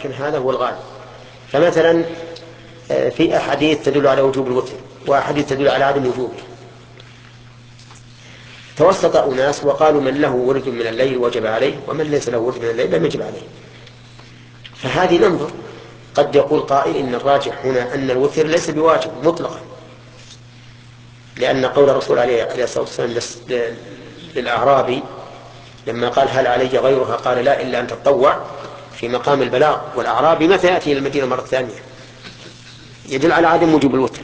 لكن هذا هو الغالب. فمثلا في أحاديث تدل على وجوب الوتر وأحاديث تدل على عدم وجوبه. توسط أناس وقالوا من له ورد من الليل وجب عليه ومن ليس له ورد من الليل لم يجب عليه. فهذه ننظر، قد يقول قائل إن الراجح هنا أن الوتر ليس بواجب مطلقا، لأن قول الرسول عليه الصلاة والسلام للأعرابي لما قال هل علي غيرها قال لا إلا أن تتطوع في مقام البلاغ، والأعرابي متى يأتي إلى المدينة مرة ثانية، يدل على عدم وجوب الوتر.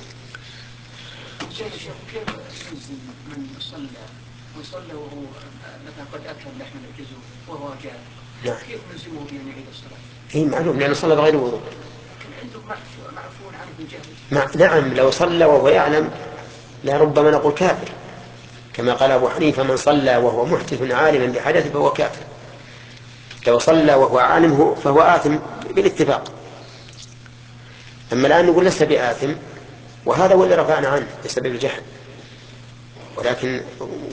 من صلى وهو مثلا قد أكل لحم الجزور وهو جاهل، نعم. كيف نلزمه بأن يعيد الصلاة؟ إيه معلوم لأنه صلى بغير وضوء. لكن عندهم معفون عنه جاهل. نعم لو صلى وهو يعلم لربما نقول كافر، كما قال أبو حنيفة من صلى وهو محدث عالما بحدث فهو كافر. لو صلى وهو عالم فهو آثم بالاتفاق. أما الآن نقول لست بآثم، وهذا هو اللي رفعنا عنه بسبب الجهل، ولكن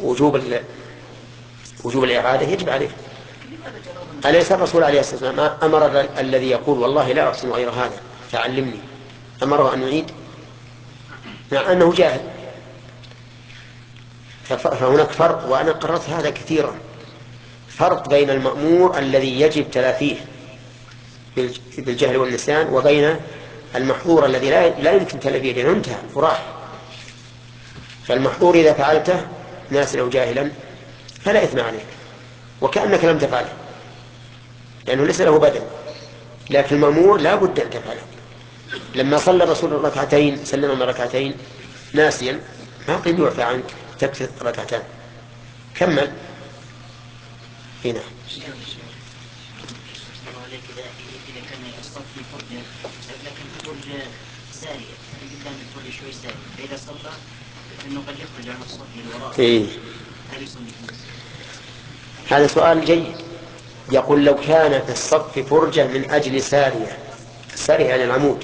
وجوب الإعادة يجب عليه. أليس الرسول عليه الصلاة والسلام أمر الذي يقول والله لا أحسن غير هذا فعلمني أمره أن يعيد مع أنه جاهل؟ فهناك فرق، وأنا قررت هذا كثيرا، فرق بين المأمور الذي يجب تلافيه بالجهل والنسيان وبين المحظور الذي لا يمكن تلافيه لأنه انتهى وراح. فالمحظور إذا فعلته ناسا أو جاهلا فلا إثم عليك وكأنك لم تفعله لأنه ليس له بدل، لكن المأمور لا بد أن تفعله. لما صلى الرسول ركعتين سلم من ركعتين ناسيا ما قيل يعفى عنك تكفي ركعتان كمل هنا. إذا كان الصف في فرجة لكن فرجة سارية قدام الفرجة شوي سارية، فإذا صلى إنه قد يخرج عن الصف للوراء هل يصلي في المسجد؟ هذا سؤال جيد. يقول لو كان في الصف فرجة من أجل سارية، السارية يعني العمود،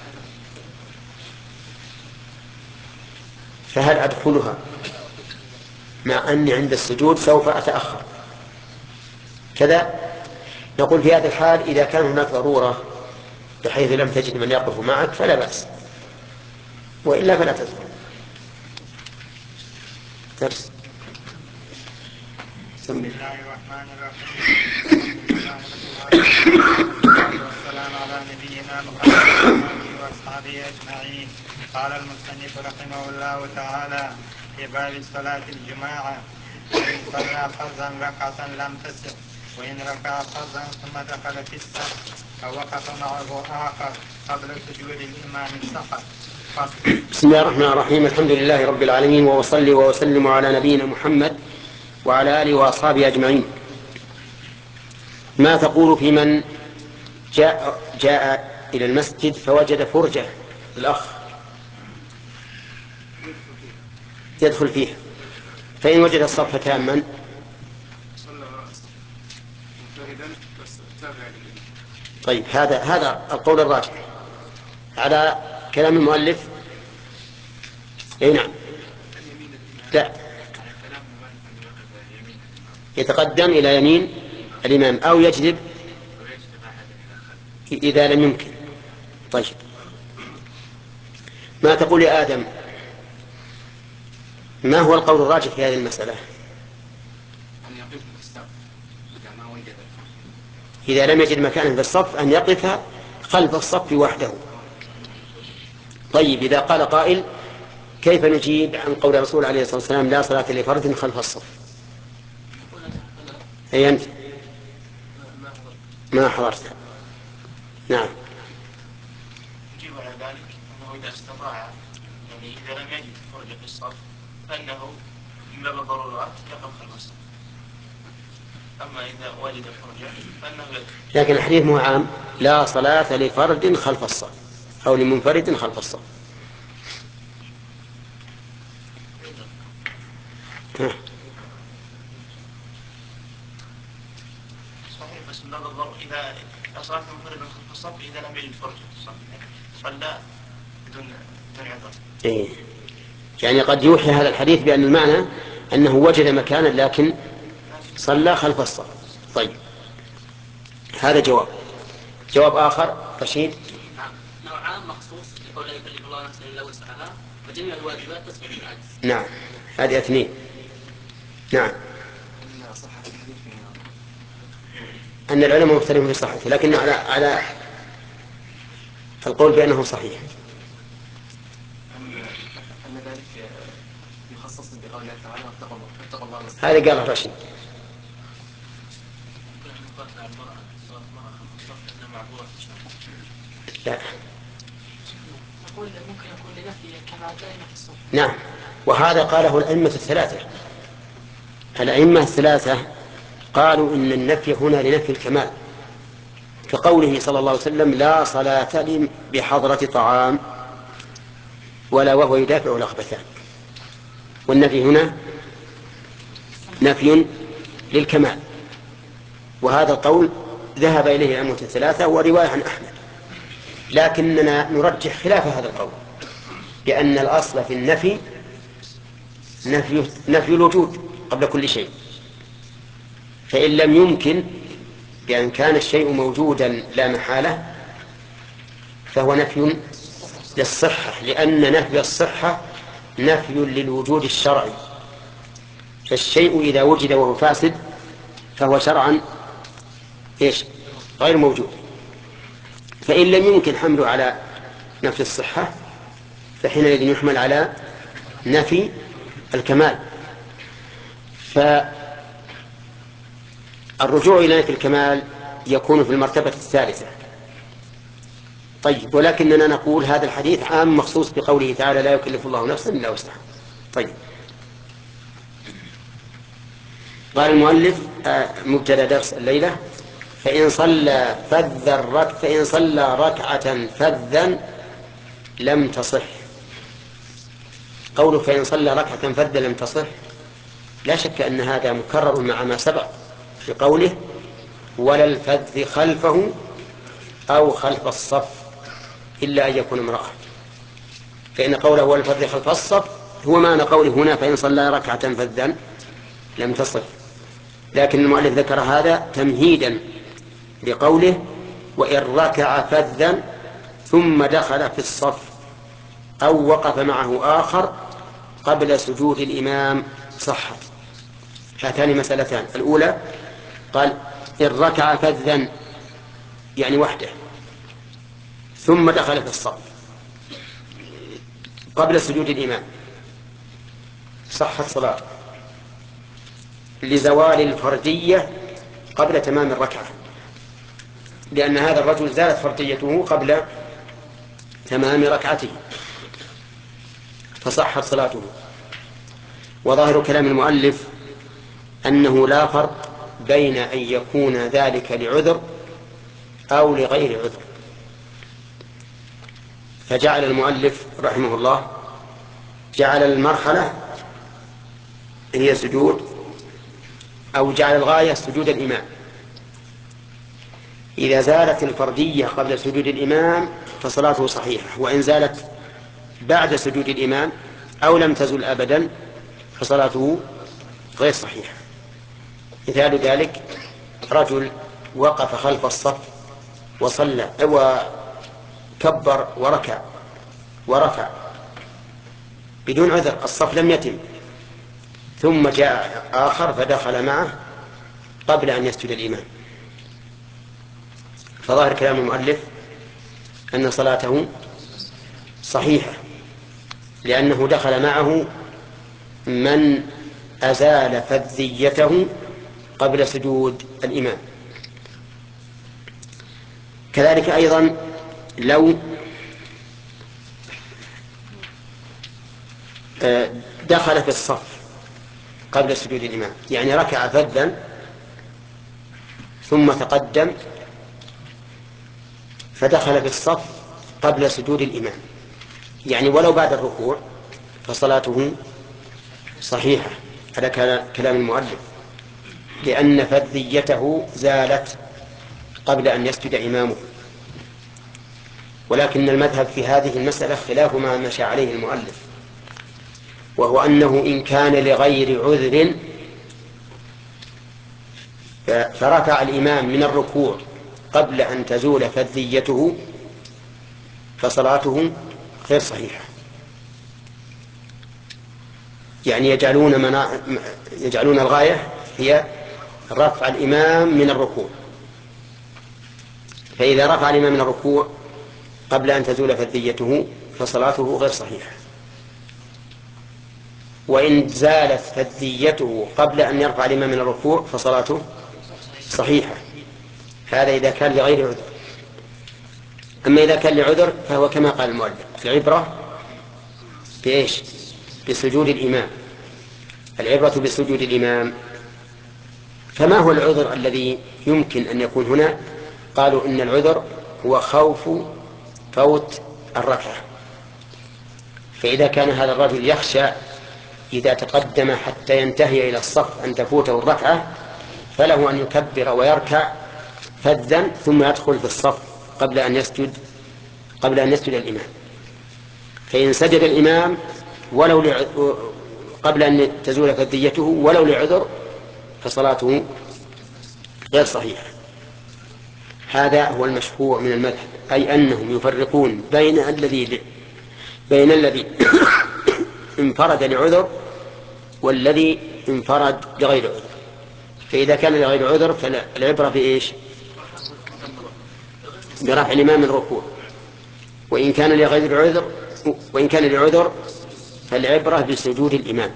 فهل أدخلها مع أني عند السجود سوف أتأخر كذا؟ نقول في هذا الحال إذا كان هناك ضرورة بحيث لم تجد من يقف معك فلا بأس، وإلا فلا تدخل. درس. بسم الله الرحمن الرحيم. والسلام على نبينا محمد وآله وأصحابه أجمعين. قال المصنف رحمه الله تعالى في باب صلاة الجماعة: وإن صلى فرضا ركعة لم تصح، وإن ركع فرضا ثم دخل في الصف أو وقف معه آخر قبل سجود الإمام سقط. بسم الله الرحمن الرحيم. الحمد لله رب العالمين، وأصلي وأسلم على نبينا محمد وعلى آله وأصحابه أجمعين. ما تقول في من جاء إلى المسجد فوجد فرجة الأخ يدخل فيها، فإن وجد الصف تاما طيب هذا القول الراجح على كلام المؤلف. اي نعم، لا يتقدم إلى يمين الإمام أو يجلب إذا لم يمكن. طيب ما تقول يا آدم؟ ما هو القول الراجح في هذه المسألة؟ إذا لم يجد مكانا في الصف أن يقف خلف الصف وحده. طيب إذا قال قائل كيف نجيب عن قول الرسول عليه الصلاة والسلام لا صلاة لفرد خلف الصف؟ أي أنت ما حضرت. نعم. نجيب على ذلك أنه إذا استطاع يعني إذا لم يجد فرجة في الصف فإنه من باب الضرورات يقف خلف الصف، أما إذا وجد فرجة فإنه يدخل. لكن الحديث مو عام لا صلاة لفرد خلف الصف أو لمنفرد خلف الصف. صحيح، بس من باب الضرورة إذا صلاة منفرد خلف الصف إذا لم يجد فرجة في الصف صلى بدون عذر. إيه. يعني قد يوحي هذا الحديث بأن المعنى أنه وجد مكانا لكن صلى خلف الصف. طيب هذا جواب. جواب آخر رشيد. نوعان مخصوص يقول لا يكلف الله نفسا الا وسعها وجميع الواجبات تسقط بالعجز. نعم هذه اثنين. نعم أن العلماء مختلفون في صحته لكن على القول بأنه صحيح. أن ذلك يخصص بقول الله تعالى واتقوا الله هذا قال رشيد. لا ممكن يكون لنفي كما دائما في الصحيح. نعم وهذا قاله الأئمة الثلاثة. الأئمة الثلاثة قالوا إن النفي هنا لنفي الكمال كقوله صلى الله عليه وسلم لا صلاة لي بحضرة طعام ولا وهو يدافع الأخبثان. والنفي هنا نفي للكمال وهذا القول ذهب إليه الأئمة الثلاثة ورواية عن أحمد لكننا نرجح خلاف هذا القول لأن الأصل في النفي نفي الوجود قبل كل شيء فإن لم يمكن بأن كان الشيء موجودا لا محالة فهو نفي للصحة لأن نفي الصحة نفي للوجود الشرعي فالشيء إذا وجد وهو فاسد فهو شرعا غير موجود فإن لم يمكن حمله على نفي الصحة فحينئذ يحمل على نفي الكمال. فالرجوع إلى نفي الكمال يكون في المرتبة الثالثة. طيب ولكننا نقول هذا الحديث عام مخصوص بقوله تعالى لا يكلف الله نفسا إلا وسعها. طيب قال المؤلف مبتدأ درس الليلة فإن صلى ركعة فذا لم تصح. قوله فإن صلى ركعة فذا لم تصح لا شك أن هذا مكرر مع ما سبق في قوله ولا الفذ خلفه أو خلف الصف إلا أن يكون امرأة فإن قوله ولا الفذ خلف الصف هو معنى قوله هنا فإن صلى ركعة فذا لم تصح لكن المؤلف ذكر هذا تمهيدا لقوله وإن ركع فذا ثم دخل في الصف أو وقف معه آخر قبل سجود الإمام صحت. هاتان مسألتان. الأولى قال إن ركع فذا يعني وحده ثم دخل في الصف قبل سجود الإمام صحت صلاة لزوال الفردية قبل تمام الركعة لأن هذا الرجل زالت فرديته قبل تمام ركعته فصحت صلاته. وظاهر كلام المؤلف أنه لا فرق بين أن يكون ذلك لعذر أو لغير عذر فجعل المؤلف رحمه الله جعل المرحلة هي سجود أو جعل الغاية سجود الإمام. إذا زالت الفردية قبل سجود الإمام فصلاته صحيحة وإن زالت بعد سجود الإمام أو لم تزل أبدا فصلاته غير صحيحة. مثال ذلك رجل وقف خلف الصف وصلى وكبر ورفع بدون عذر الصف لم يتم ثم جاء آخر فدخل معه قبل أن يسجد الإمام فظاهر كلام المؤلف أن صلاته صحيحة لأنه دخل معه من أزال فذيته قبل سجود الإمام. كذلك أيضا لو دخل في الصف قبل سجود الإمام يعني ركع فذا ثم تقدم فدخل في الصف قبل سجود الإمام يعني ولو بعد الركوع فصلاته صحيحة على كلام المؤلف لأن فذيته زالت قبل أن يسجد إمامه. ولكن المذهب في هذه المسألة خلاف ما مشى عليه المؤلف وهو أنه إن كان لغير عذر فركع الإمام من الركوع قبل أن تزول فذيته فصلاته غير صحيحة. يعني يجعلون الغاية هي رفع الإمام من الركوع، فإذا رفع الإمام من الركوع قبل أن تزول فذيته فصلاته غير صحيحة. وإن زالت فذيته قبل أن يرفع الإمام من الركوع فصلاته صحيحة. هذا إذا كان لغير عذر. أما إذا كان لعذر فهو كما قال المؤلف: العبرة بإيش؟ بسجود الإمام. العبرة بسجود الإمام. فما هو العذر الذي يمكن أن يكون هنا؟ قالوا إن العذر هو خوف فوت الركعة. فإذا كان هذا الرجل يخشى إذا تقدم حتى ينتهي إلى الصف أن تفوته الركعة، فله أن يكبر ويركع فذا ثم يدخل في الصف قبل أن يسجد الإمام. فإن سجد الإمام قبل أن تزول فذيته ولو لعذر فصلاته غير صحيحة. هذا هو المشهور من المذهب، أي أنهم يفرقون بين الذي انفرد لعذر والذي انفرد لغير عذر. فإذا كان لغير عذر فالعبرة بإيش؟ برفع الإمام من الركوع. وإن كان لعذر فالعبرة بسجود الإمام.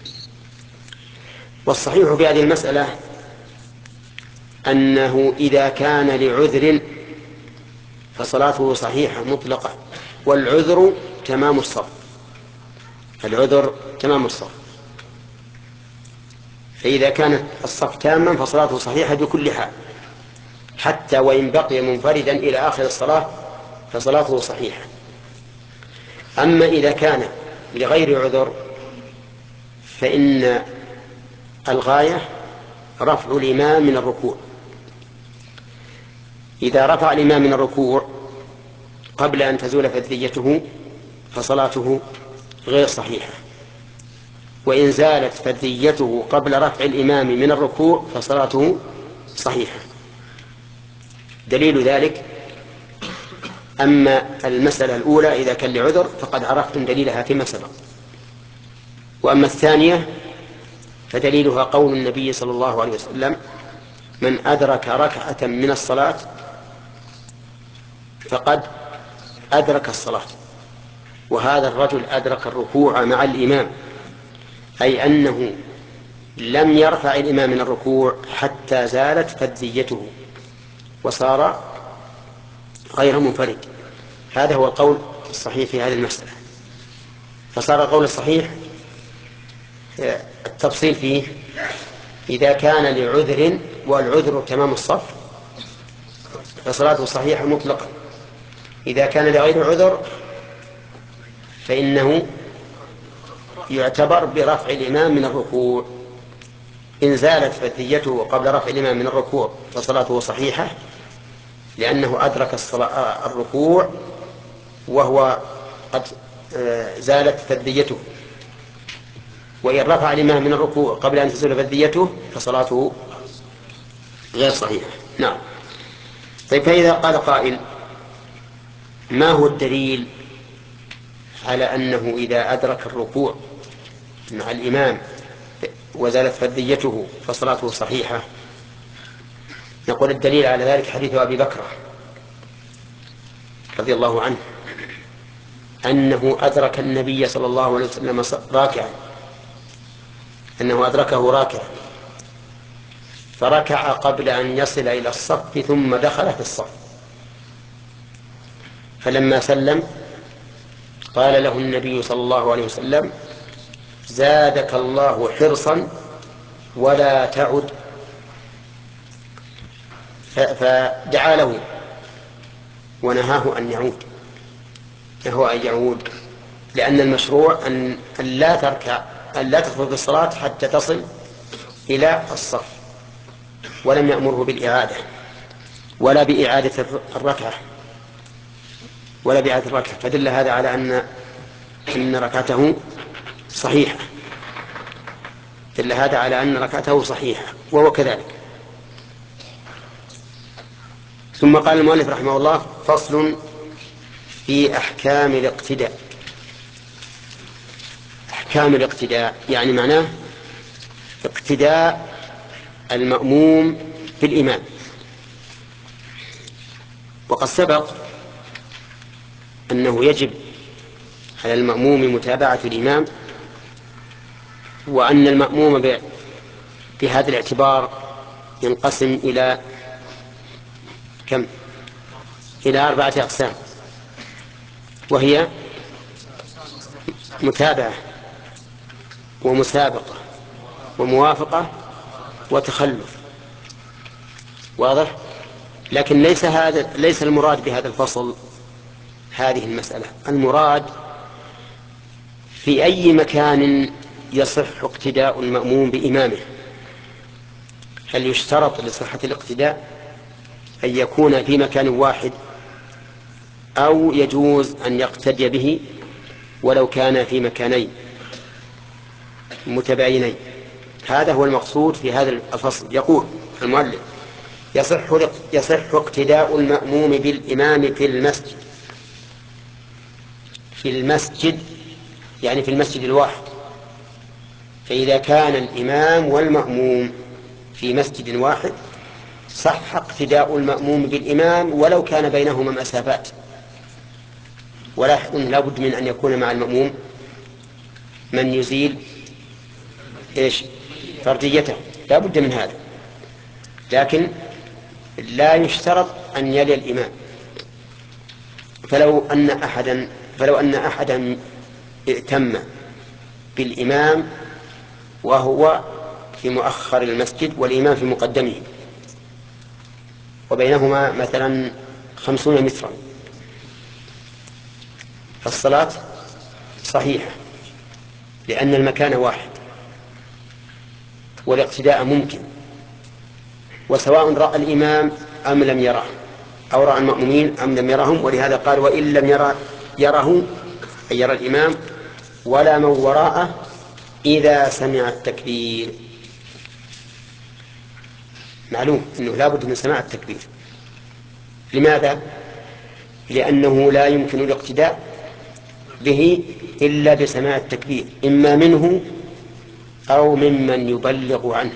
والصحيح في هذه المسألة أنه إذا كان لعذر فصلاته صحيحة مطلقة، والعذر تمام الصف. فإذا كانت الصف تاما فصلاته صحيحة بكل حال، حتى وإن بقي منفردا إلى آخر الصلاة فصلاته صحيحة. أما إذا كان لغير عذر فإن الغاية رفع الإمام من الركوع. إذا رفع الإمام من الركوع قبل أن تزول فذيته فصلاته غير صحيحة. وإن زالت فذيته قبل رفع الإمام من الركوع فصلاته صحيحة. دليل ذلك: أما المسألة الأولى إذا كان لعذر فقد عرفتم دليلها فيما سبق. وأما الثانية فدليلها قول النبي صلى الله عليه وسلم: من أدرك ركعة من الصلاة فقد أدرك الصلاة. وهذا الرجل أدرك الركوع مع الإمام، أي أنه لم يرفع الإمام من الركوع حتى زالت فذيته وصار غير منفرد. هذا هو القول الصحيح في هذه المسألة. فصار القول الصحيح التفصيل فيه: إذا كان لعذر والعذر تمام الصف فصلاته صحيحة مطلقا. إذا كان لغير عذر فإنه يعتبر برفع الإمام من الركوع. إن زالت فذيته قبل رفع الإمام من الركوع فصلاته صحيحة لأنه أدرك الركوع وهو قد زالت فذيته. وإن رفع الإمام من الركوع قبل أن تزول فذيته فصلاته غير صحيحة. نعم. طيب، فإذا قال قائل: ما هو الدليل على أنه إذا أدرك الركوع مع الإمام وزالت فذيته فصلاته صحيحة؟ نقول الدليل على ذلك حديث أبي بكر رضي الله عنه أنه أدرك النبي صلى الله عليه وسلم راكعا، أنه أدركه راكعا فركع قبل أن يصل إلى الصف ثم دخل في الصف، فلما سلم قال له النبي صلى الله عليه وسلم: زادك الله حرصا ولا تعد. فدعا له ونهاه أن يعود، لأن المشروع أن لا تدخل في الصلاة حتى تصل إلى الصف، ولم يأمره بالإعادة ولا بإعادة الركعة فدل هذا على أن ركعته صحيحة. وهو كذلك. ثم قال المؤلف رحمه الله: فصل في أحكام الاقتداء. أحكام الاقتداء يعني معناه اقتداء المأموم بالإمام. وقد سبق أنه يجب على المأموم متابعة الإمام، وأن المأموم بهذا الاعتبار ينقسم إلى كم؟ إلى 4 أقسام، وهي متابعة ومسابقة وموافقة وتخلف. واضح؟ لكن ليس المراد بهذا الفصل هذه المسألة. المراد في أي مكان يصح اقتداء المأموم بإمامه. هل يشترط لصحة الاقتداء أن يكون في مكان واحد، أو يجوز أن يقتدي به ولو كان في مكانين متباينين؟ هذا هو المقصود في هذا الفصل. يقول المؤلف: يصح اقتداء المأموم بالإمام في المسجد. في المسجد يعني في المسجد الواحد. فإذا كان الإمام والمأموم في مسجد واحد صح اقتداء المأموم بالإمام ولو كان بينهما مسافات. ولاحظوا لا بد من أن يكون مع المأموم من يزيل فرديته، لا بد من هذا. لكن لا يشترط أن يلي الإمام. فلو أن أحدا ائتم بالإمام وهو في مؤخر المسجد والإمام في مقدمه، وبينهما مثلا 50 مترا، فالصلاة صحيحة لأن المكان واحد والاقتداء ممكن، وسواء رأى الإمام أم لم يره، أو رأى المأمومين أم لم يرهم. ولهذا قال: وإن لم يره أي يرى الإمام ولا من وراءه إذا سمع التكبير. معلوم أنه لا بد من سماع التكبير. لماذا؟ لأنه لا يمكن الاقتداء به إلا بسماع التكبير، إما منه أو ممن يبلغ عنه.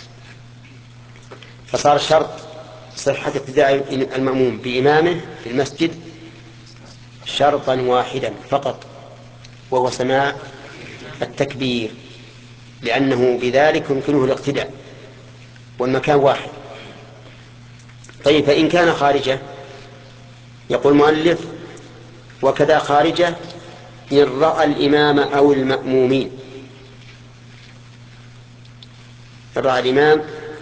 فصار شرط صحة اقتداء المأموم بإمامه في المسجد شرطا واحدا فقط، وهو سماع التكبير، لأنه بذلك يمكنه الاقتداء والمكان واحد. طيب، فإن كان خارجه، يقول المؤلف: وكذا خارجه إن رأى الإمام أو المأمومين. إن رأى الإمام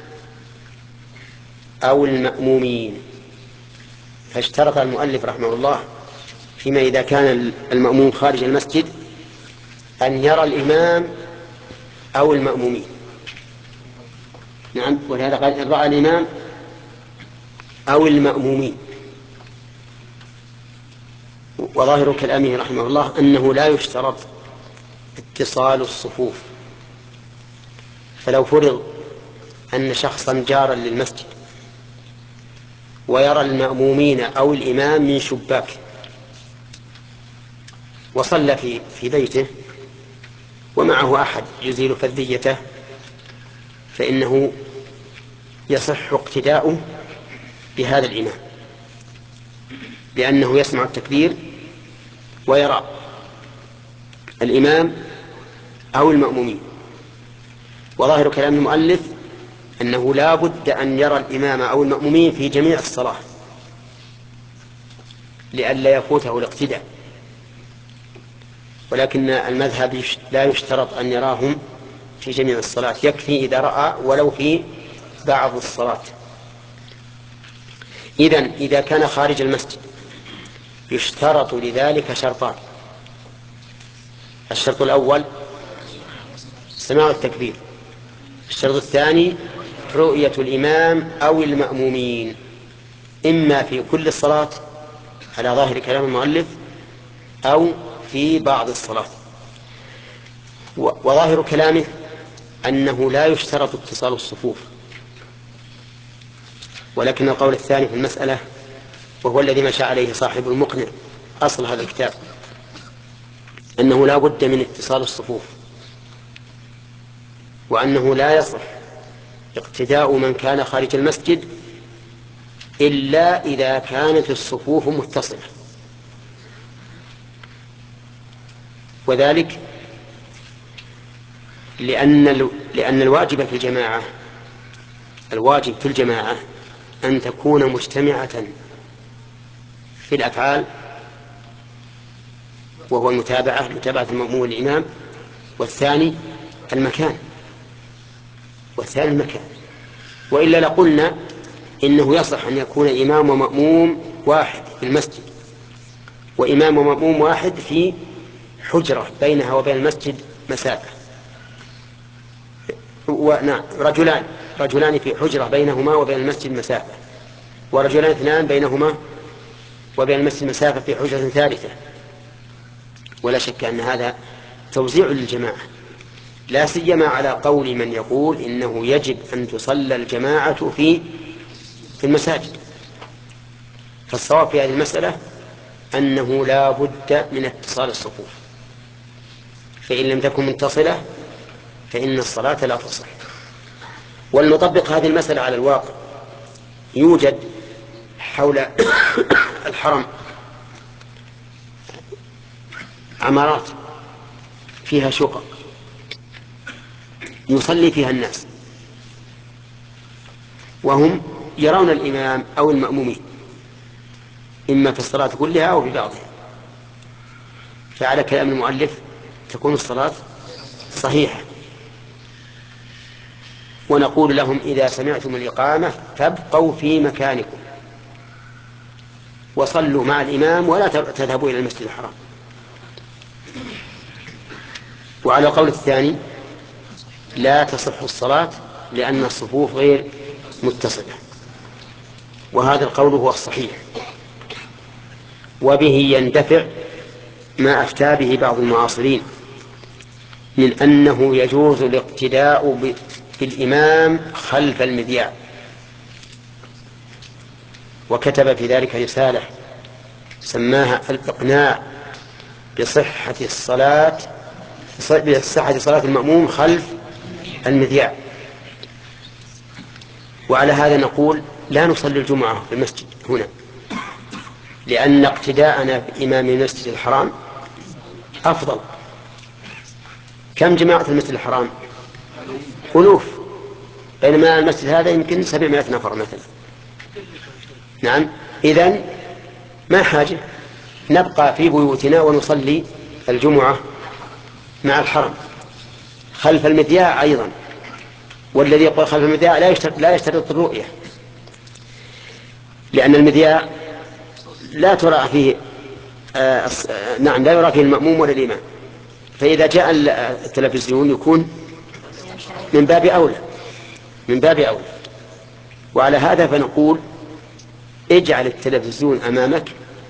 أو المأمومين. فاشترط المؤلف رحمه الله فيما إذا كان المأموم خارج المسجد أن يرى الإمام أو المأمومين. نعم، ولهذا قال: إن رأى الإمام أو المأمومين. وظاهر كلامه رحمه الله أنه لا يشترط اتصال الصفوف. فلو فرض أن شخصا جارا للمسجد ويرى المأمومين أو الإمام من شباك، وصلى في بيته ومعه أحد يزيل فذيته، فإنه يصح اقتداؤه بهذا الإمام، لأنه يسمع التكبير ويرى الإمام أو المأمومين. وظاهر كلام المؤلف أنه لا بد أن يرى الإمام أو المأمومين في جميع الصلاة لئلا يفوته الاقتداء. ولكن المذهب لا يشترط أن يراهم في جميع الصلاة، يكفي إذا رأى ولو في بعض الصلاة. إذا كان خارج المسجد يشترط لذلك شرطان: الشرط الأول سماع التكبير، الشرط الثاني رؤية الإمام أو المأمومين، إما في كل الصلاة على ظاهر كلام المؤلف أو في بعض الصلاة. وظاهر كلامه أنه لا يشترط اتصال الصفوف، ولكن القول الثاني في المسألة وهو الذي مشى عليه صاحب المقنع أصل هذا الكتاب أنه لا بد من اتصال الصفوف، وأنه لا يصح اقتداء من كان خارج المسجد إلا إذا كانت الصفوف متصلة، وذلك لأن الواجب في الجماعة أن تكون مجتمعة في الأفعال، وهو متابعة المأموم والإمام، والثاني المكان، وإلا لقلنا إنه يصح أن يكون إمام ومأموم واحد في المسجد، وإمام ومأموم واحد في حجرة بينها وبين المسجد مسافة، رجلان في حجرة بينهما وبين المسجد مسافة، ورجلان اثنان بينهما وبين المسجد مسافة في حجرة ثالثة. ولا شك أن هذا توزيع للجماعة، لا سيما على قول من يقول إنه يجب أن تصلى الجماعة في المساجد. فالصواب في هذه المسألة أنه لا بد من اتصال الصفوف، فإن لم تكن متصلة فإن الصلاة لا تصح. ولنطبق هذه المسألة على الواقع. يوجد حول الحرم عمارات فيها شقق يصلي فيها الناس، وهم يرون الإمام أو المأمومين إما في الصلاة كلها أو في بعضها، فعلى كلام المؤلف تكون الصلاة صحيحة. ونقول لهم إذا سمعتم الإقامة فابقوا في مكانكم وصلوا مع الإمام ولا تذهبوا إلى المسجد الحرام. وعلى القول الثاني لا تصح الصلاة لأن الصفوف غير متصلة، وهذا القول هو الصحيح، وبه يندفع ما أفتى به بعض المعاصرين من أنه يجوز الاقتداء بالإمام خلف المذياع، وكتب في ذلك رسالة سماها الإقناع بصحة صلاة المأموم خلف المذياع. وعلى هذا نقول لا نصلي الجمعة في المسجد هنا، لأن اقتداءنا بإمام المسجد الحرام أفضل. كم جماعة المسجد الحرام؟ ألوف، بينما المسجد هذا يمكن 700 نفر مثلا. نعم، إذن ما حاجة، نبقى في بيوتنا ونصلي الجمعة مع الحرم خلف المذياع أيضا. والذي يقول خلف المذياع لا يشترط الرؤية، لأن المذياع لا ترى فيه لا يرى فيه المأموم ولا الإمام، فإذا جاء التلفزيون يكون من باب أولى. وعلى هذا فنقول اجعل التلفزيون أمامك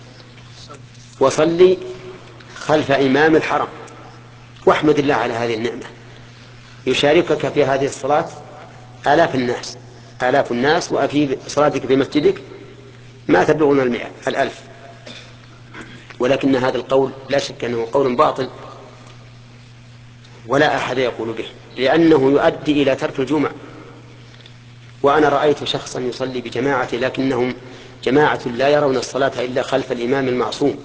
وصلي خلف إمام الحرم، واحمد الله على هذه النعمة. يشاركك في هذه الصلاة آلاف الناس، وفي صلاتك في مسجدك ما تبلغون 1,000. ولكن هذا القول لا شك أنه قول باطل، ولا أحد يقول به، لأنه يؤدي إلى ترك الجمعة. وأنا رأيت شخصا يصلي بجماعة لكنهم جماعة لا يرون الصلاة إلا خلف الإمام المعصوم،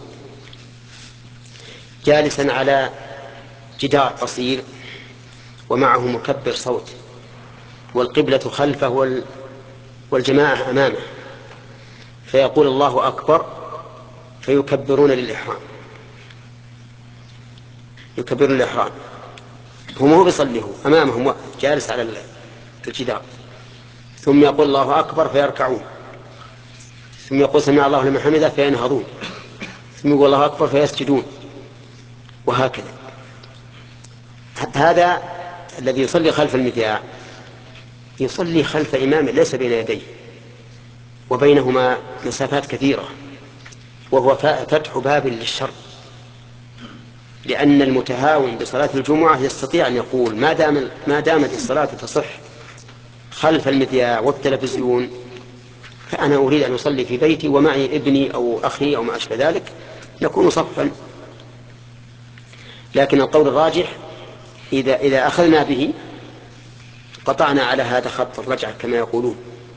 جالسا على جدار قصير ومعه مكبر صوت، والقبلة خلفه والجماعة أمامه، فيقول الله أكبر فيكبرون للإحرام، هم هو بيصليه أمامهم جالس على الجدار، ثم يقول الله أكبر فيركعون، ثم يقول سمع الله لمن حمده فينهضون، ثم يقول الله أكبر فيسجدون، وهكذا. هذا الذي يصلي خلف المذياع يصلي خلف إمام ليس بين يديه وبينهما مسافات كثيرة، وهو فتح باب للشر، لأن المتهاون بصلاة الجمعة يستطيع أن يقول ما دامت الصلاة تصح خلف المذياع والتلفزيون فأنا أريد أن أصلي في بيتي ومعي ابني أو أخي أو ما أشبه ذلك، نكون صفا. لكن القول الراجح إذا أخذنا به قطعنا على هذا خط الرجعة كما يقولون،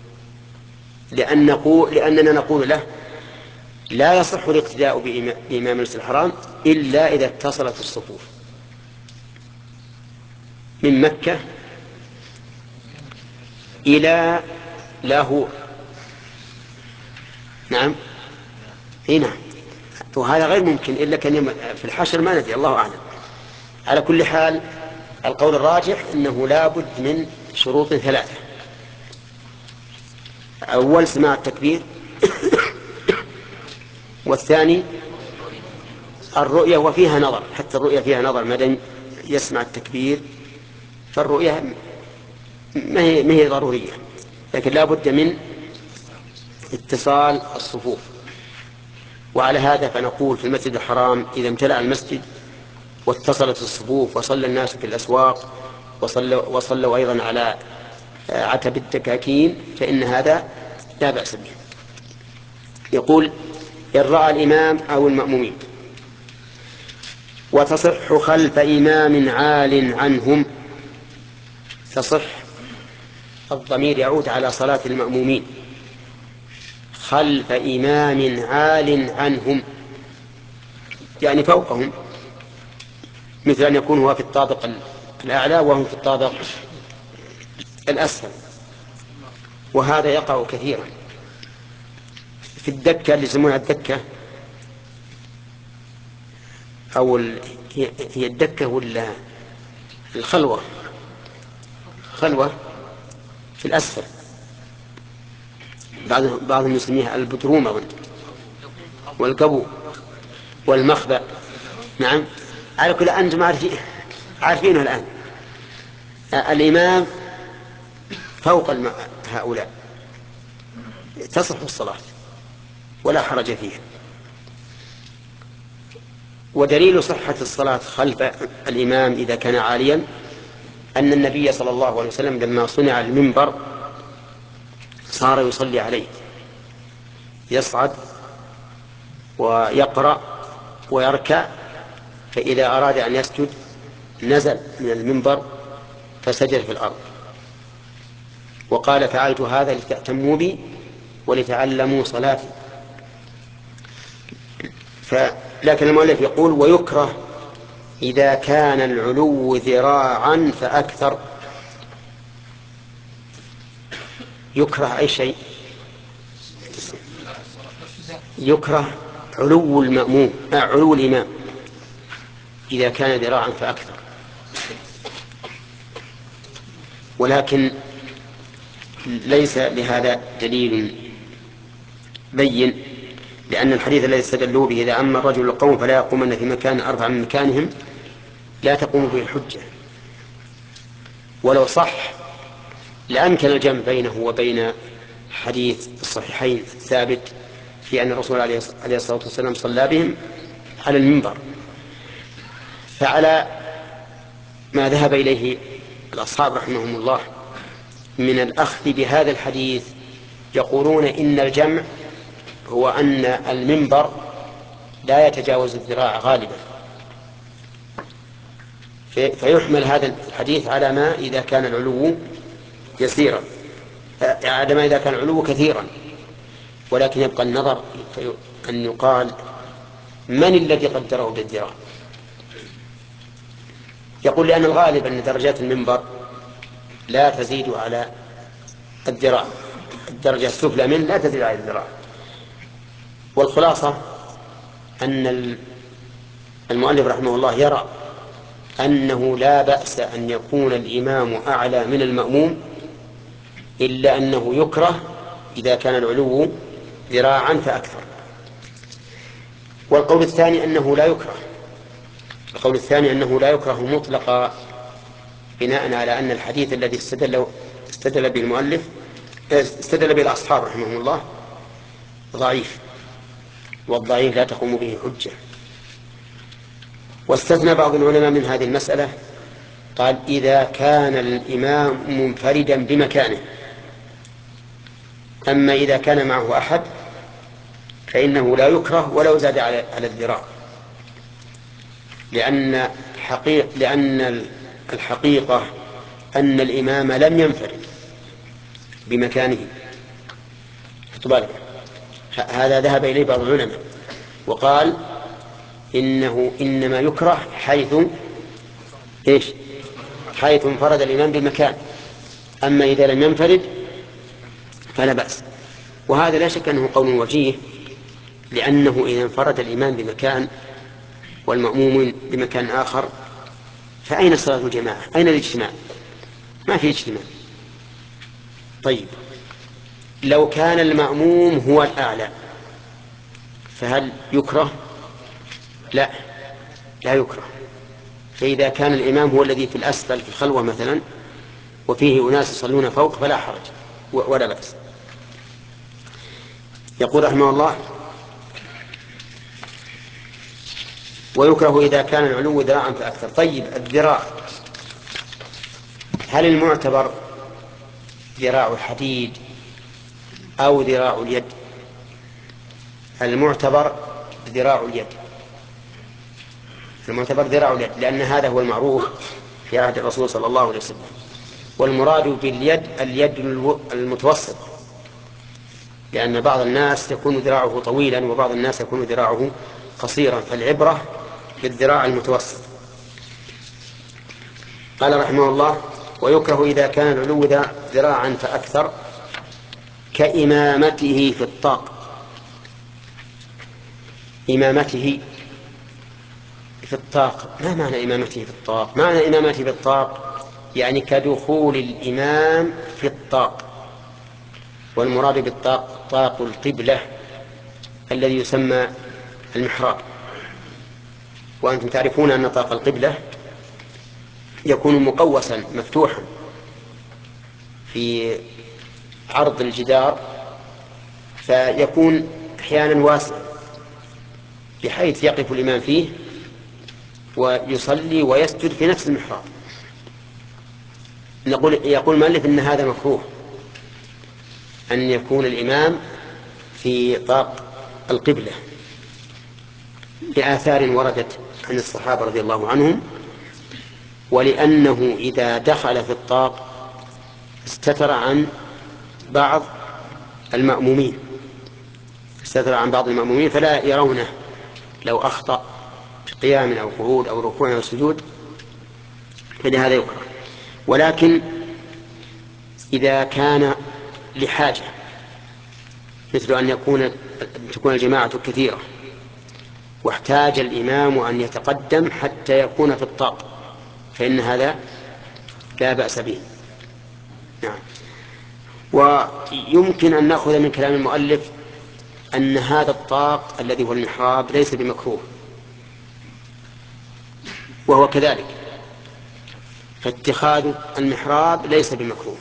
لأننا نقول له لا يصح الاقتداء بإمام المسجد الحرام إلا إذا اتصلت الصفوف من مكة إلى لاهور. نعم، نعم، وهذا غير ممكن إلا كان في الحشر، ما ندري، الله أعلم. على كل حال القول الراجح أنه لا بد من شروط 3: أول سماع التكبير، والثاني الرؤية، وفيها نظر، حتى الرؤية فيها نظر، ما دام يسمع التكبير فالرؤية ما هي ضرورية، لكن لا بد من اتصال الصفوف. وعلى هذا فنقول في المسجد الحرام إذا امتلأ المسجد واتصلت الصفوف وصلى الناس في الأسواق وصلوا أيضا على عتب الدكاكين فإن هذا لا بأس به. يقول: إن رأى الإمام أو المأمومين. وتصح خلف إمام عال عنهم. تصح، الضمير يعود على صلاة المأمومين، خلف إمام عال عنهم يعني فوقهم، مثل أن يكون هو في الطابق الأعلى وهم في الطابق الأسفل. وهذا يقع كثيرا في الدكة اللي يسمونها الدكة، أو هي الدكة ولا الخلوة، خلوة في الأسفل، بعضهم يسميها البدرومة والقبو والمخبأ. نعم، على كل أنتم عارفينه الآن. الإمام فوق هؤلاء تصح الصلاة ولا حرج فيها. ودليل صحة الصلاة خلف الإمام إذا كان عاليا أن النبي صلى الله عليه وسلم لما صنع المنبر صار يصلي عليه، يصعد ويقرأ ويركع، فإذا أراد أن يسجد نزل من المنبر فسجد في الأرض، وقال: فعلت هذا لتأتموا بي ولتعلموا صلاتي. لكن المؤلف يقول: ويكره إذا كان العلو ذراعا فأكثر. يكره أي شيء؟ يكره علو المأموم، علو الإمام إذا كان ذراعا فأكثر، ولكن ليس لهذا دليل بين، لأن الحديث الذي استدلوا به: إذا أما الرجل القوم فلا يقومن في مكان أرفع من مكانهم، لا تقوم به الحجة. ولو صح لأمكن الجمع بينه وبين حديث الصحيحين الثابت في أن الرسول عليه الصلاة والسلام صلى بهم على المنبر. فعلى ما ذهب إليه الأصحاب رحمهم الله من الأخذ بهذا الحديث يقولون إن الجمع هو أن المنبر لا يتجاوز الذراع غالبا، فيحمل هذا الحديث على ما إذا كان العلو يسيرا، على ما إذا كان العلو كثيرا. ولكن يبقى النظر أن يقال من الذي قدره بالذراع. يقول: لأن الغالب أن درجات المنبر لا تزيد على الذراع، الدرجة السفلى منه لا تزيد على الذراع. والخلاصة أن المؤلف رحمه الله يرى أنه لا بأس أن يكون الإمام أعلى من المأموم، إلا أنه يكره إذا كان العلو ذراعا فأكثر. والقول الثاني أنه لا يكره، القول الثاني أنه لا يكره مطلقا، بناء على أن الحديث الذي استدل به المؤلف استدل به الأصحاب رحمهم الله ضعيف، والضعيف لا تقوم به حجة. واستثنى بعض العلماء من هذه المسألة، قال: إذا كان الإمام منفردا بمكانه، أما إذا كان معه أحد فإنه لا يكره ولو زاد على الذراع، لأن الحقيقة أن الإمام لم ينفرد بمكانه. هذا ذهب إليه بعض العلماء وقال إنه إنما يكره حيث انفرد الإمام بمكان، أما إذا لم ينفرد فلا بأس. وهذا لا شك أنه قول وجيه، لأنه إذا انفرد الإمام بمكان والمأمومين بمكان آخر فأين صلاة الجماعة؟ أين الاجتماع؟ ما في اجتماع. طيب لو كان المأموم هو الأعلى فهل يكره؟ لا يكره. فإذا كان الإمام هو الذي في الأسفل في الخلوة مثلا وفيه أناس يصلون فوق فلا حرج ولا بأس. يقول رحمه الله: ويكره إذا كان العلو ذراعا فأكثر. طيب الذراع هل المعتبر ذراع الحديد أو ذراع اليد؟ المعتبر ذراع اليد، لأن هذا هو المعروف في عهد الرسول صلى الله عليه وسلم. والمراد باليد اليد المتوسط، لأن بعض الناس يكون ذراعه طويلا وبعض الناس يكون ذراعه قصيرا، فالعبرة بالذراع المتوسط. قال رحمه الله: ويكره إذا كان العلو ذراعا فأكثر كإمامته في الطاق. إمامته في الطاق، ما معنى إمامته في الطاق؟ معنى إمامته في الطاق يعني كدخول الإمام في الطاق، والمراد بالطاق طاق القبلة الذي يسمى المحراب. وأنتم تعرفون أن طاق القبلة يكون مقوسا مفتوحا في عرض الجدار، فيكون أحيانا واسع بحيث يقف الإمام فيه ويصلي ويسجد في نفس المحراب. يقول المؤلف إن هذا مكروه، أن يكون الإمام في طاق القبلة لآثار وردت عن الصحابة رضي الله عنهم، ولأنه إذا دخل في الطاق استتر عن بعض المأمومين فلا يرونه لو أخطأ في قيام أو قعود أو ركوع أو سجود، فلهذا يكره. ولكن إذا كان لحاجة، مثل أن تكون الجماعة كثيرة واحتاج الإمام أن يتقدم حتى يكون في الطاق، فإن هذا لا بأس به. نعم. ويمكن أن نأخذ من كلام المؤلف أن هذا الطاق الذي هو المحراب ليس بمكروه، وهو كذلك، فاتخاذ المحراب ليس بمكروه.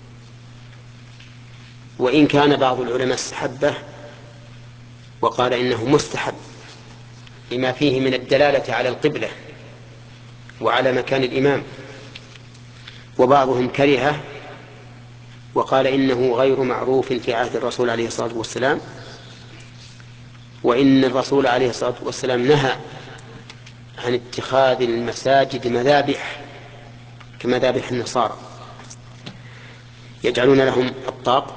وإن كان بعض العلماء استحبه وقال إنه مستحب لما فيه من الدلالة على القبلة وعلى مكان الإمام، وبعضهم كرهه وقال إنه غير معروف في عهد الرسول عليه الصلاة والسلام، وإن الرسول عليه الصلاة والسلام نهى عن اتخاذ المساجد مذابح كمذابح النصارى، يجعلون لهم الطاق،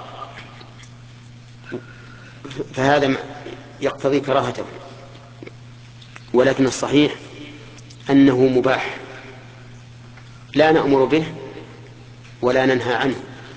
فهذا يقتضي كراهته. ولكن الصحيح أنه مباح، لا نأمر به ولا ننهى عنه.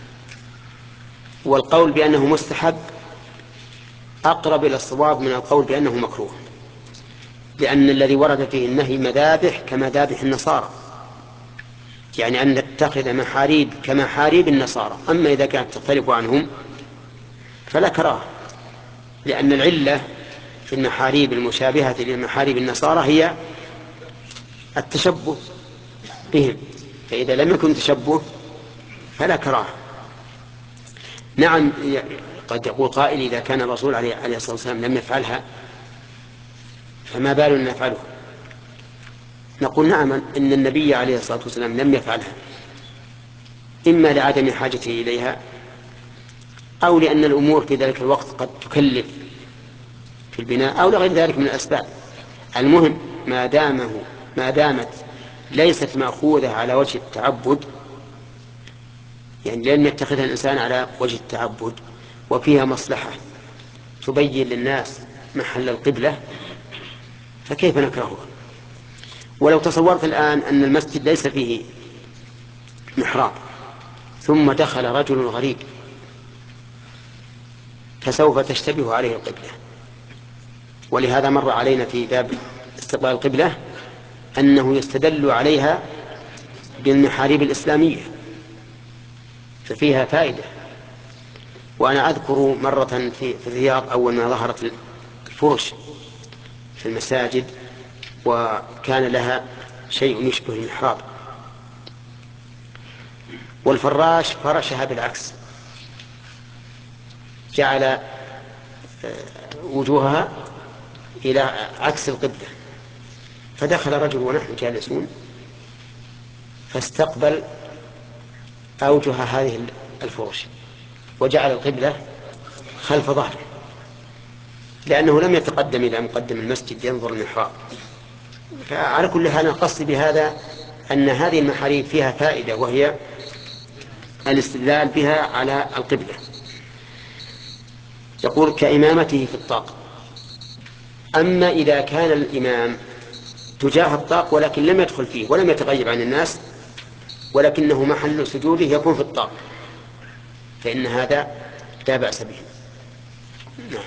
والقول بأنه مستحب أقرب إلى الصواب من القول بأنه مكروه، لأن الذي ورد فيه النهي مذابح كمذابح النصارى، يعني أن نتخذ محاريب كمحاريب النصارى. أما إذا كانت تختلف عنهم فلا كراهة، لأن العلة في المحاريب المشابهة لمحاريب النصارى هي التشبه بهم، فإذا لم يكن تشبه فلا كراهة. نعم، قد يقول قائل: إذا كان الرسول عليه الصلاة والسلام لم يفعلها فما بال نفعله؟ نقول: نعم، إن النبي عليه الصلاة والسلام لم يفعلها، إما لعدم حاجته إليها أو لأن الأمور في ذلك الوقت قد تكلف في البناء أو لغير ذلك من الأسباب. المهم ما دامت ليست مأخوذة على وجه التعبد، يعني لن يتخذها الإنسان على وجه التعبد وفيها مصلحة تبين للناس محل القبلة، فكيف نكرهها؟ ولو تصورت الآن أن المسجد ليس فيه محراب ثم دخل رجل غريب فسوف تشتبه عليه القبلة. ولهذا مر علينا في باب استقبال القبلة أنه يستدل عليها بالمحاريب الإسلامية ففيها فائدة. وأنا أذكر مرة في الرياض أول ما ظهرت الفرش في المساجد وكان لها شيء يشبه المحراب، والفراش فرشها بالعكس، جعل وجوهها إلى عكس القبلة، فدخل رجل ونحن جالسون فاستقبل أوجه هذه الفرش وجعل القبلة خلف ظهره، لأنه لم يتقدم إلى مقدم المسجد ينظر المحراب. فعلى كل حال القصد بهذا أن هذه المحاريب فيها فائدة، وهي الاستدلال بها على القبلة. يقول كإمامته في الطاق. أما إذا كان الإمام تجاه الطاق ولكن لم يدخل فيه ولم يتغيب عن الناس ولكنه محل سجوده يكون في الطاق فإن هذا لا بأس به. نعم.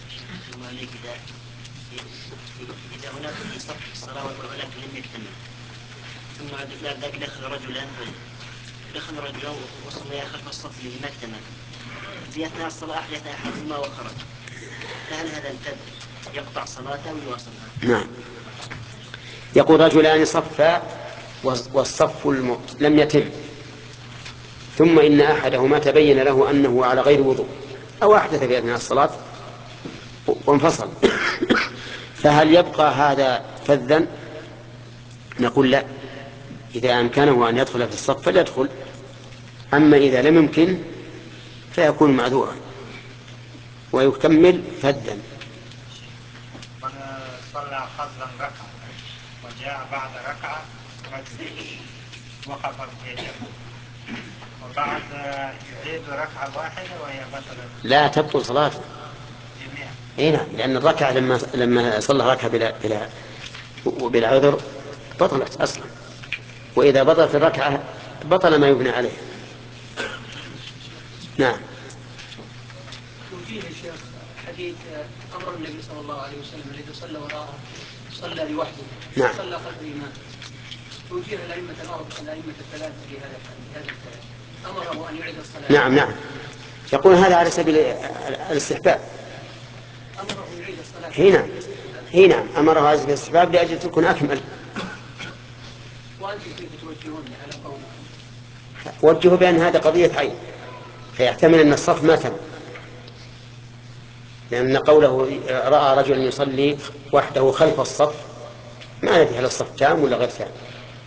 إذا هناك في صف الصلاة ولكن لم يكتمل ثم ذاك دخل رجلان وصليا خلف الصف الذي ما اكتمل في أثناء الصلاة أحدث أحدهما وخرج، فهل هذا الفرد يقطع صلاته ويواصلها؟ نعم. يقول رجلان صفا والصف لم يتم ثم إن أحدهما تبين له أنه على غير وضوء أو أحدث في أثناء الصلاة وانفصل، فهل يبقى هذا فذا؟ نقول لا، إذا أمكنه أن يدخل في الصف فليدخل، أما إذا لم يمكن فيكون معذورا ويكمل فذا. من صلى فضلا ركعة وجاء بعد ركعة وقف القيام وبعد يعيد ركعة واحدة وهي بطلة لا تبطل صلاته. نعم، لأن الركعة لما صلى ركعة بلا عذر بطلت أصلا، وإذا بطلت الركعة بطل ما يبنى عليه. نعم. توجيه الشيخ حديث أمر النبي صلى الله عليه وسلم الذي صلى وراءه صلى لوحده. نعم. صلى خلف الإمام. توجيه الأئمة الأئمة الثلاثة في هذا الكلام أمره أن يعيد الصلاة. نعم. يقول هذا على سبيل الاستحباب. أمره أن يعيد الصلاة. نعم أمره على سبيل الاستحباب لأجل تكون أكمل. وأنتم كيف توجهون على قوله؟ وجهوا بأن هذا قضية عين، فيحتمل أن الصف ما تم، لأن قوله رأى رجل يصلي وحده خلف الصف ما ندري هل الصف تام ولا غير تام.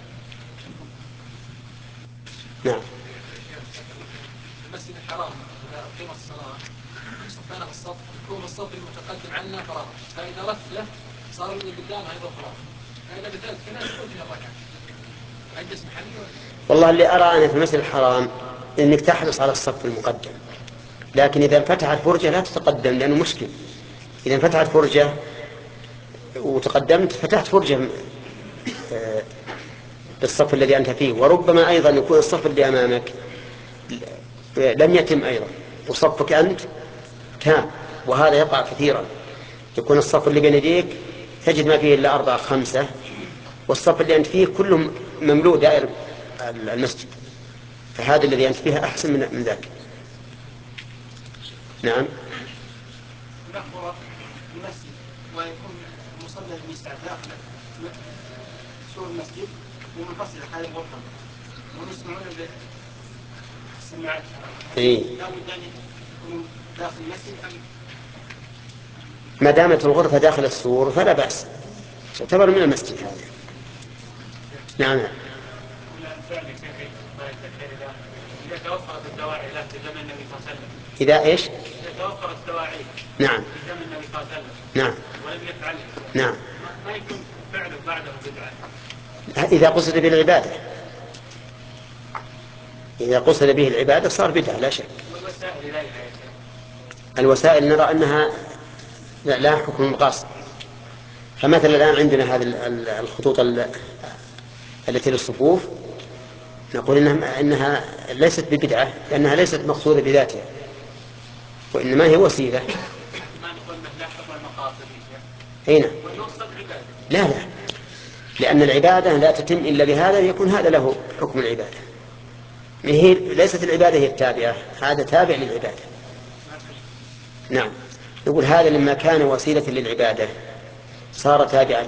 نعم. المسجد الحرام إذا أقيم الصلاة صفنا في الصف يكون الصف المتقدم عنا فراغ، فإذا رث له صار اللي قدامه أيضا فراغ، فإذا بذلك كنا نقول من الركعة أجلس محلي. والله اللي أرى أنا في المسجد الحرام إنك تحرص على الصف المقدم، لكن إذا انفتحت فرجة لا تتقدم لأنه مشكل. إذا انفتحت فرجة وتقدمت فتحت فرجة بالصف الذي أنت فيه، وربما أيضا يكون الصف اللي أمامك لم يتم أيضا وصفك أنت تام، وهذا يقع كثيرا. يكون الصف اللي بين يديك تجد ما فيه إلا 4 5 والصف اللي أنت فيه كله مملوء دائر المسجد، فهذا الذي أنت فيه أحسن من ذاك. نعم. نحضر المسجد ويكون مصلى المسجد داخل سور المسجد ومنفصل هذه الغرفة ونسمعون بالسماعات. لا بد أن يكون داخل المسجد ما دامت الغرفة داخل السور فلا بأس، تعتبر من المسجد هذا. نعم. إذا توفرت الدواعي له في زمن النبي صلى الله عليه وسلم. إذا إيش؟ إذا توفرت الدواعي. نعم. في زمن النبي صلى الله عليه وسلم. نعم. ولم يفعل. نعم. ما يكون فعله بعده بدعة. إذا قصد به العبادة. إذا قصد به العبادة صار بدعة لا شك. والوسائل لا. الوسائل نرى أنها لا حكم قاصر. فمثلا الآن عندنا هذه الخطوط التي للصفوف نقول إنها ليست ببدعة لأنها ليست مقصودة بذاتها وإنما هي وسيلة. ما نقول لا حكم المقاصد. هنا. والمقصد عبادة. لا لأن العبادة لا تتم إلا بهذا يكون هذا له حكم العبادة. هي ليست العبادة هي التابعة هذا تابع للعبادة. نعم. نقول هذا لما كان وسيلة للعبادة صار تابعا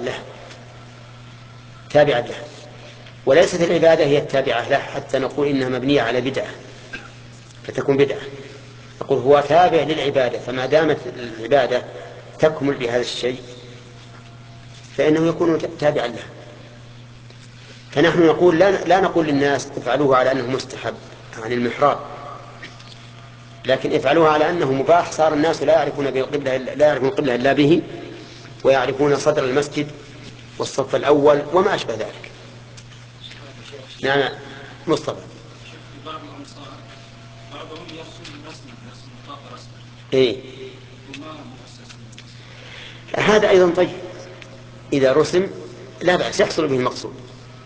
له وليست العبادة هي التابعة له حتى نقول إنها مبنية على بدعة فتكون بدعة. نقول هو تابع للعبادة فما دامت العبادة تكمل بهذا الشيء فإنه يكون تابعا له. فنحن نقول لا نقول للناس افعلوه على أنه مستحب عن المحراب لكن افعلوها على أنه مباح. صار الناس لا يعرفون القبلة إلا به ويعرفون صدر المسجد والصف الأول وما أشبه ذلك. نعم مصطفى. بعض الأنصار بعضهم يرسم بطاقة رسم. إيه وما مؤسس. هذا أيضا طيب إذا رسم لا بأس يحصل به المقصود.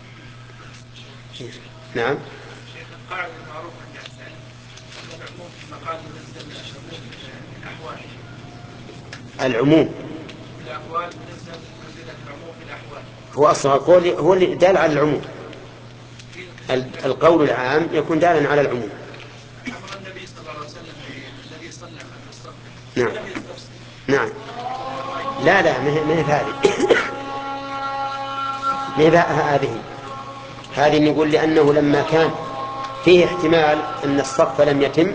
نعم. القاعدة المعروفة عند العلم أن العموم في مقال منزل الأحوال. العموم في الأحوال منزل منزلة العموم في الأحوال. هو أصلا القول هو اللي دال على العموم. القول العام يكون دالا على العموم. أمر النبي صلى الله عليه وسلم الذي صلى خلف الصف. نعم. نعم. لا من هذه نقول لأنه لما كان فيه احتمال أن الصف لم يتم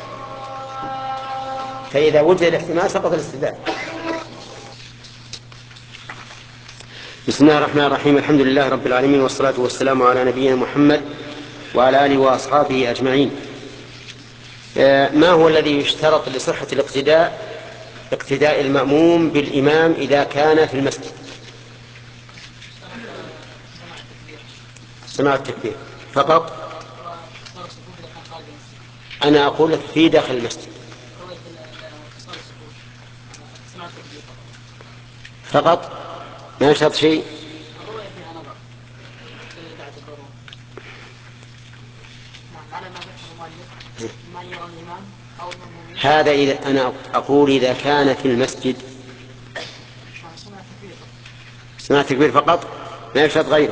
فإذا وجد الاحتمال سقط الاستدلال. بسم الله الرحمن الرحيم الحمد لله رب العالمين والصلاة والسلام على نبينا محمد وعلى آله وأصحابه أجمعين. ما هو الذي يشترط لصحة اقتداء المأموم بالإمام إذا كان في المسجد؟ سماع التكبير فقط. أنا أقول لك في داخل المسجد فقط ما يشترط شيء. هذا إذا أنا أقول إذا كان في المسجد سماع التكبير فقط ما يشترط غيره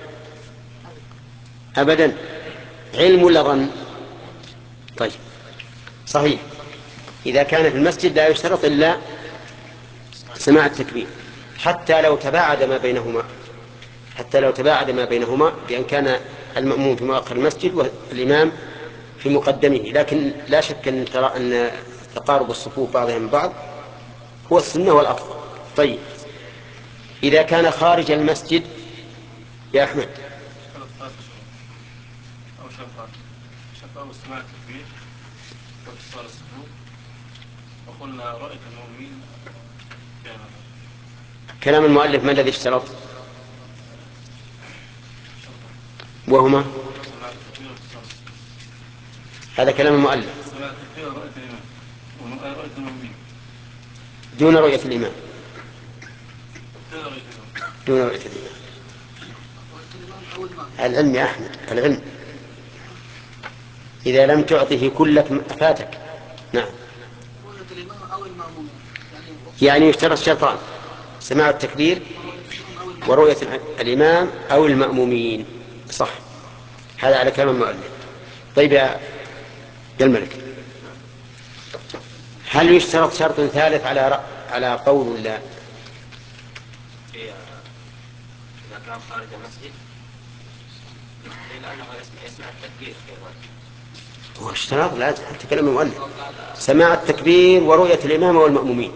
أبدا. علم ولا ظن؟ طيب صحيح إذا كان في المسجد لا يشترط إلا سماع التكبير حتى لو تباعد ما بينهما بأن كان المأموم في مؤخر المسجد والإمام في مقدمه. لكن لا شك أن تقارب الصفوف بعضها من بعض هو السنة والأفضل. طيب إذا كان خارج المسجد يا أحمد أو شرط سماع التكبير واتصال الصفوف وقلنا رؤية المؤمنين كلام المؤلف ما الذي اشترط وهما هذا كلام المؤلف دون رؤية الإمام العلم يا أحمد العلم إذا لم تعطه كلك فاتك. نعم. يعني يشترط شرطان سماع التكبير ورؤية الإمام أو المأمومين صح. هذا على كلام المؤلف. طيب يا الملك هل يشترط شرط ثالث على قول لا؟ إذا كان خارج المسجد لأنه يسمع التكبير هو اشتراط لازم تكلم المؤلف سماع التكبير ورؤية الإمام والمأمومين.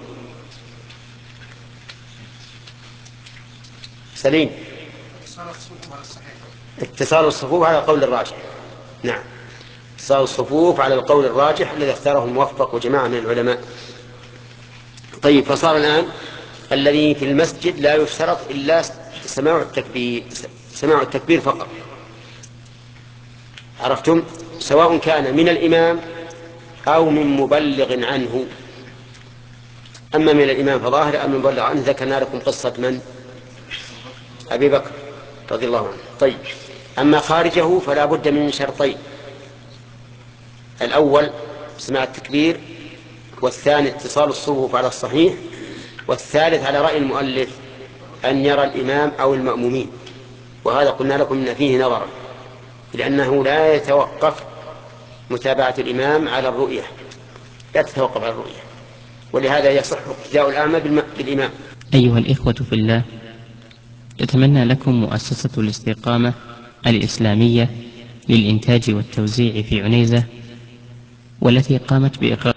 سليم. اتصال الصفوف على قول الراجح. نعم اتصال الصفوف على القول الراجح الذي اختاره الموفق وجماعة من العلماء. طيب، فصار الآن الذي في المسجد لا يشترط إلا سماع التكبير فقط. عرفتم؟ سواء كان من الإمام أو من مبلغ عنه. أما من الإمام فظاهر، أما مبلغ عنه ذكرنا لكم قصة من؟ أبي بكر رضي الله عنه. طيب، أما خارجه فلا بد من شرطين: الأول سماع التكبير، والثاني اتصال الصفوف على الصحيح، والثالث على رأي المؤلف أن يرى الإمام أو المأمومين. وهذا قلنا لكم إن فيه نظرا، لأنه لا يتوقف متابعة الإمام على الرؤية، لا تتوقف على الرؤية، ولهذا يصح اقتداء الأعمى بالإمام. أيها الإخوة في الله، تتمنى لكم مؤسسة الاستقامة الإسلامية للإنتاج والتوزيع في عنيزة، والتي قامت بإقرار